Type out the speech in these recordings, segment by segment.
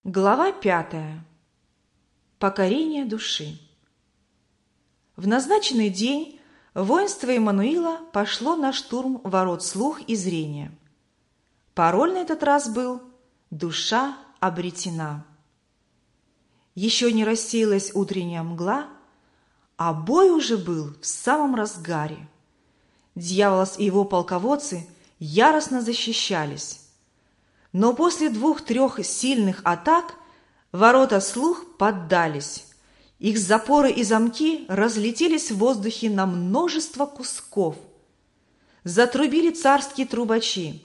Глава 5. Покорение души. В назначенный день воинство Эммануила пошло на штурм ворот слух и зрения. Пароль на этот раз был «Душа обретена». Еще не рассеялась утренняя мгла, а бой уже был в самом разгаре. Дьяволос и его полководцы яростно защищались. Но после 2-3 сильных атак ворота слух поддались. Их запоры и замки разлетелись в воздухе на множество кусков. Затрубили царские трубачи.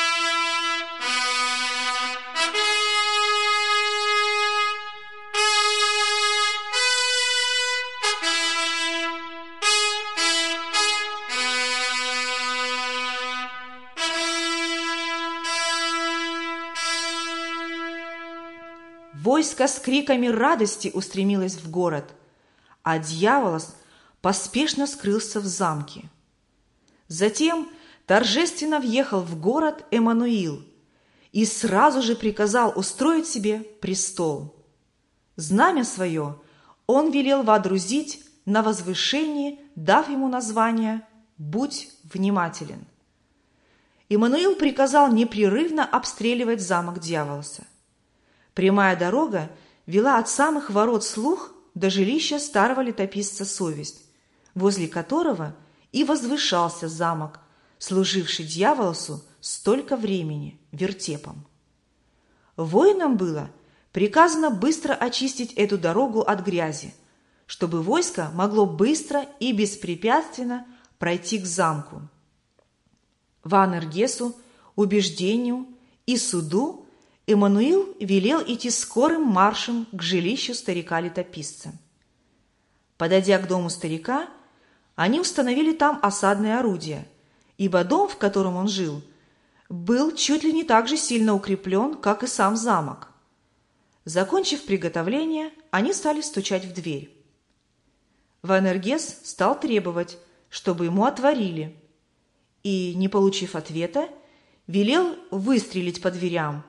Войско с криками радости устремилось в город, а дьяволос поспешно скрылся в замке. Затем торжественно въехал в город Эммануил и сразу же приказал устроить себе престол. Знамя свое он велел водрузить на возвышении, дав ему название «Будь внимателен». Эммануил приказал непрерывно обстреливать замок дьяволоса. Прямая дорога вела от самых ворот слух до жилища старого летописца Совесть, возле которого и возвышался замок, служивший дьяволосу столько времени вертепом. Воинам было приказано быстро очистить эту дорогу от грязи, чтобы войско могло быстро и беспрепятственно пройти к замку. Ваанергесу, убеждению и суду Эммануил велел идти скорым маршем к жилищу старика-летописца. Подойдя к дому старика, они установили там осадное орудие, ибо дом, в котором он жил, был чуть ли не так же сильно укреплен, как и сам замок. Закончив приготовление, они стали стучать в дверь. Ваанергес стал требовать, чтобы ему отворили, и, не получив ответа, велел выстрелить по дверям.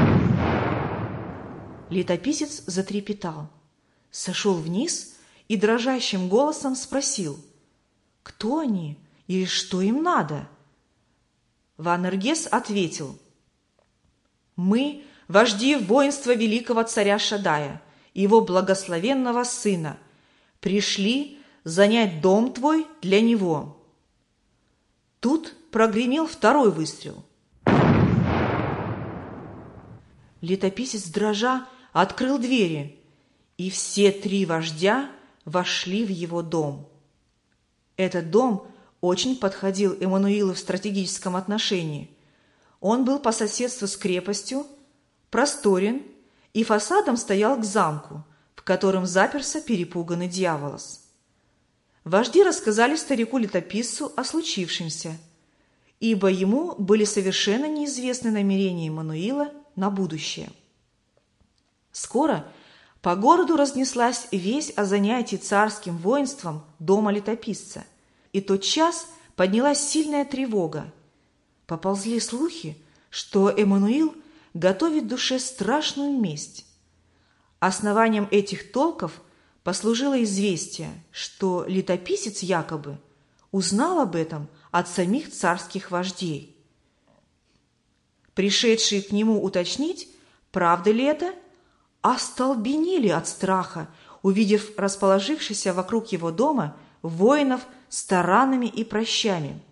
Летописец затрепетал, сошел вниз и дрожащим голосом спросил, кто они и что им надо. Ваанергес ответил: «Мы – вожди воинства великого царя Шадая, его благословенного сына, пришли занять дом твой для него». Тут прогремел второй выстрел. Летописец, дрожа, открыл двери, и все 3 вождя вошли в его дом. Этот дом очень подходил Эммануилу в стратегическом отношении. Он был по соседству с крепостью, просторен и фасадом стоял к замку, в котором заперся перепуганный дьяволос. Вожди рассказали старику-летописцу о случившемся, ибо ему были совершенно неизвестны намерения Эммануила на будущее. Скоро по городу разнеслась весть о занятии царским воинством дома летописца, и тотчас поднялась сильная тревога. Поползли слухи, что Эммануил готовит душе страшную месть. Основанием этих толков послужило известие, что летописец якобы узнал об этом от самих царских вождей. Пришедшие к нему уточнить, правда ли это, остолбенели от страха, увидев расположившихся вокруг его дома воинов с таранами и пращами.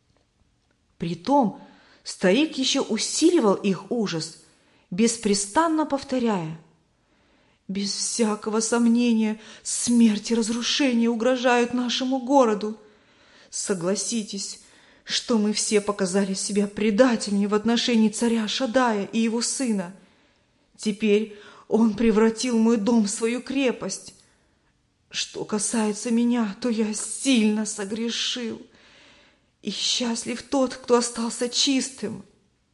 Притом старик еще усиливал их ужас, беспрестанно повторяя: «Без всякого сомнения, смерть и разрушение угрожают нашему городу. Согласитесь, что мы все показали себя предательнее в отношении царя Шадая и его сына. Теперь он превратил мой дом в свою крепость. Что касается меня, то я сильно согрешил, и счастлив тот, кто остался чистым.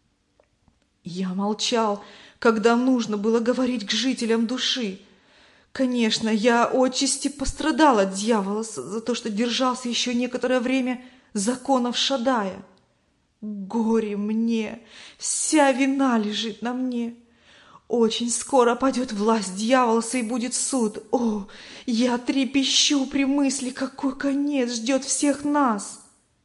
Я молчал, когда нужно было говорить к жителям души. Конечно, я отчасти пострадал от дьяволоса за то, что держался еще некоторое время законов Шадая. Горе мне, вся вина лежит на мне. очень скоро падет власть дьяволоса и будет суд. О, я трепещу при мысли, какой конец ждет всех нас!»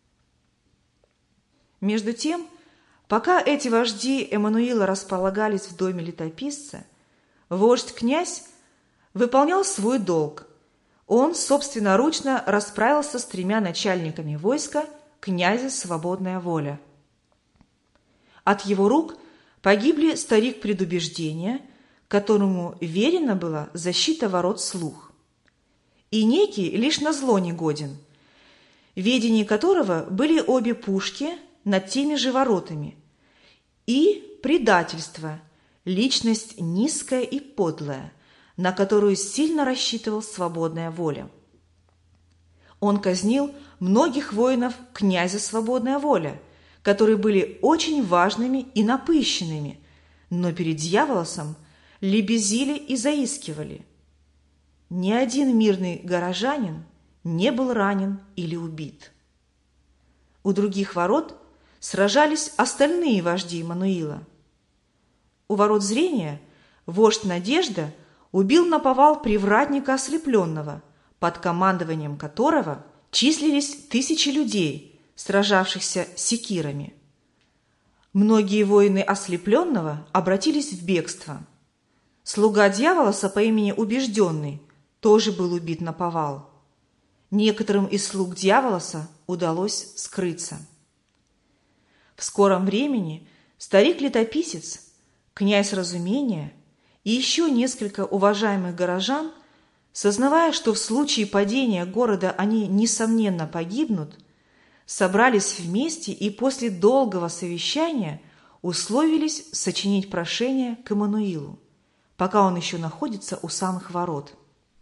Между тем, пока эти вожди Эммануила располагались в доме летописца, вождь-князь выполнял свой долг. Он собственноручно расправился с 3 начальниками войска князя Свободная воля. От его рук погибли старик Предубеждения, которому верена была защита ворот Слух, и некий лишь назло негоден, в ведении которого были обе пушки над теми же воротами, и предательство, личность низкая и подлая, на которую сильно рассчитывал Свободная воля. Он казнил многих воинов князя Свободная воля, которые были очень важными и напыщенными, но перед дьяволосом лебезили и заискивали. Ни один мирный горожанин не был ранен или убит. У других ворот сражались остальные вожди Эммануила. У ворот Зрения вождь Надежда убил наповал привратника ослепленного, под командованием которого числились 1000 людей, сражавшихся секирами. Многие воины ослепленного обратились в бегство. Слуга дьяволоса по имени Убежденный тоже был убит наповал. Некоторым из слуг дьяволоса удалось скрыться. В скором времени старик-летописец, князь Разумения и еще несколько уважаемых горожан, сознавая, что в случае падения города они, несомненно, погибнут, собрались вместе и после долгого совещания условились сочинить прошение к Эммануилу, пока он еще находится у самых ворот.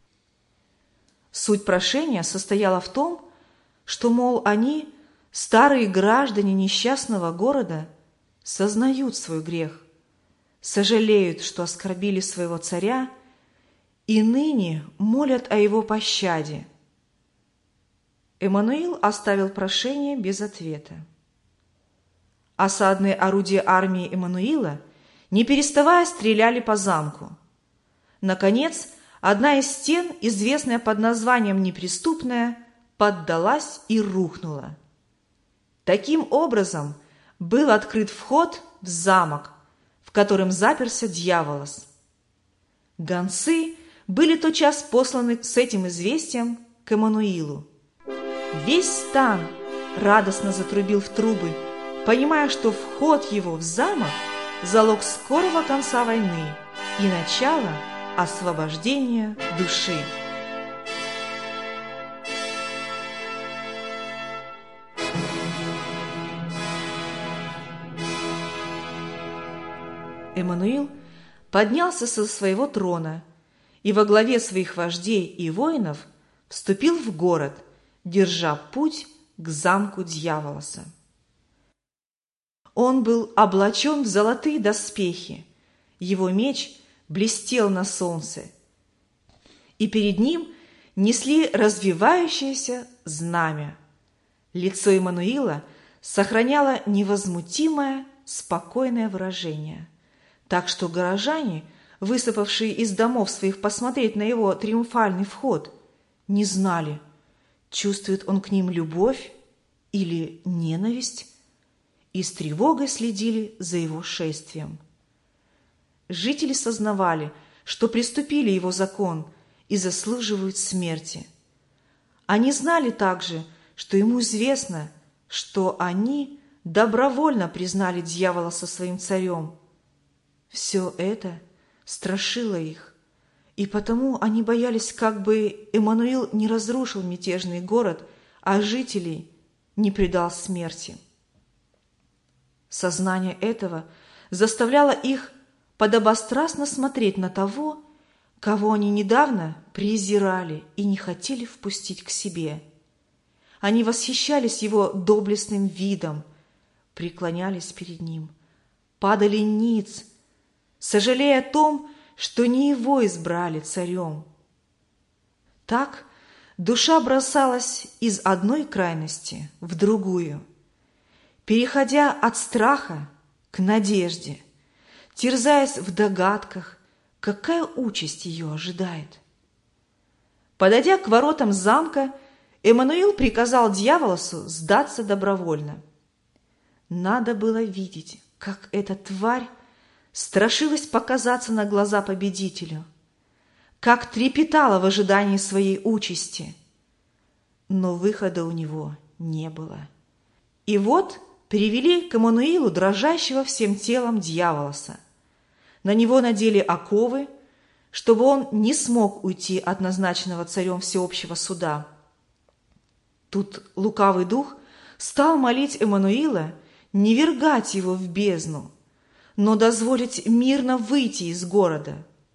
Суть прошения состояла в том, что, мол, они, старые граждане несчастного города, сознают свой грех, сожалеют, что оскорбили своего царя, и ныне молят о его пощаде. Эммануил оставил прошение без ответа. Осадные орудия армии Эммануила, не переставая, стреляли по замку. Наконец, одна из стен, известная под названием «Неприступная», поддалась и рухнула. Таким образом, был открыт вход в замок, в котором заперся дьяволос. Гонцы были тотчас посланы с этим известием к Эммануилу. Весь стан радостно затрубил в трубы, понимая, что вход его в замок – залог скорого конца войны и начала освобождения души. Эммануил поднялся со своего трона и во главе своих вождей и воинов вступил в город, держа путь к замку дьяволоса. Он был облачен в золотые доспехи, его меч блестел на солнце, и перед ним несли развивающееся знамя. Лицо Эммануила сохраняло невозмутимое, спокойное выражение, так что горожане, высыпавшие из домов своих посмотреть на его триумфальный вход, не знали, чувствует он к ним любовь или ненависть, и с тревогой следили за его шествием. Жители сознавали, что приступили его закон и заслуживают смерти. Они знали также, что ему известно, что они добровольно признали дьявола со своим царем. Все это страшило их, и потому они боялись, как бы Эммануил не разрушил мятежный город, а жителей не предал смерти. Сознание этого заставляло их подобострастно смотреть на того, кого они недавно презирали и не хотели впустить к себе. Они восхищались его доблестным видом, преклонялись перед ним, падали ниц, сожалея о том, что не его избрали царем. Так душа бросалась из одной крайности в другую, переходя от страха к надежде, терзаясь в догадках, какая участь ее ожидает. Подойдя к воротам замка, Эммануил приказал дьяволосу сдаться добровольно. Надо было видеть, как эта тварь страшилась показаться на глаза победителю, как трепетала в ожидании своей участи. Но выхода у него не было. И вот привели к Эммануилу дрожащего всем телом дьяволоса. На него надели оковы, чтобы он не смог уйти от назначенного царем всеобщего суда. Тут лукавый дух стал молить Эммануила не вергать его в бездну, но дозволить мирно выйти из города.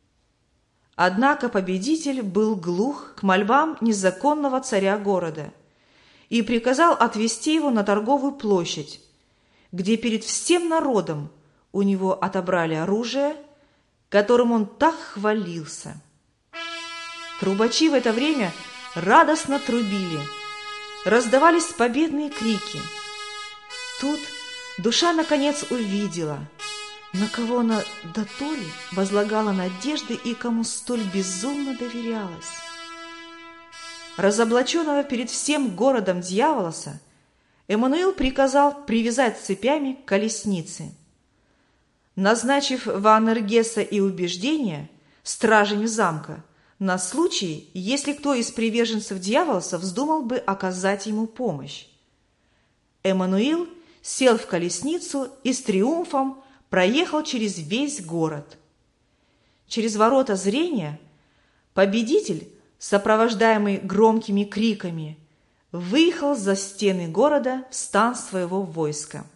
Однако победитель был глух к мольбам незаконного царя города и приказал отвести его на торговую площадь, где перед всем народом у него отобрали оружие, которым он так хвалился. Трубачи в это время радостно трубили, раздавались победные крики. Тут душа наконец увидела, на кого она дотоле возлагала надежды и кому столь безумно доверялась. Разоблаченного перед всем городом дьяволоса Эммануил приказал привязать цепями к колеснице. Назначив Ваанергеса и убеждения стражами замка на случай, если кто из приверженцев дьяволоса вздумал бы оказать ему помощь. Эммануил сел в колесницу и с триумфом проехал через весь город. Через ворота зрения победитель, сопровождаемый громкими криками, выехал за стены города в стан своего войска.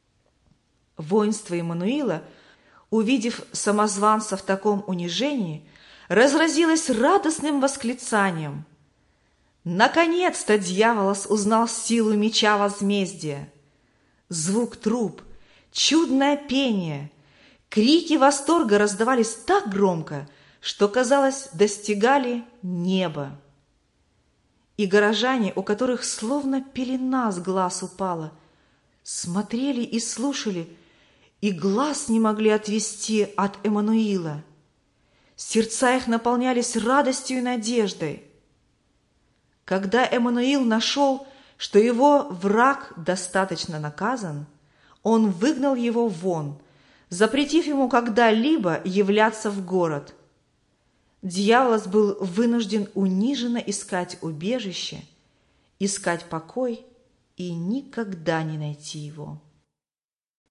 Воинство Эммануила, увидев самозванца в таком унижении, разразилось радостным восклицанием. Наконец-то дьяволос узнал силу меча возмездия. Звук труб, чудное пение, крики восторга раздавались так громко, что, казалось, достигали неба. И горожане, у которых словно пелена с глаз упала, смотрели и слушали, и глаз не могли отвести от Эммануила. Сердца их наполнялись радостью и надеждой. Когда Эммануил нашел, что его враг достаточно наказан, он выгнал его вон, запретив ему когда-либо являться в город. Дьяволос был вынужден униженно искать убежище, искать покой и никогда не найти его.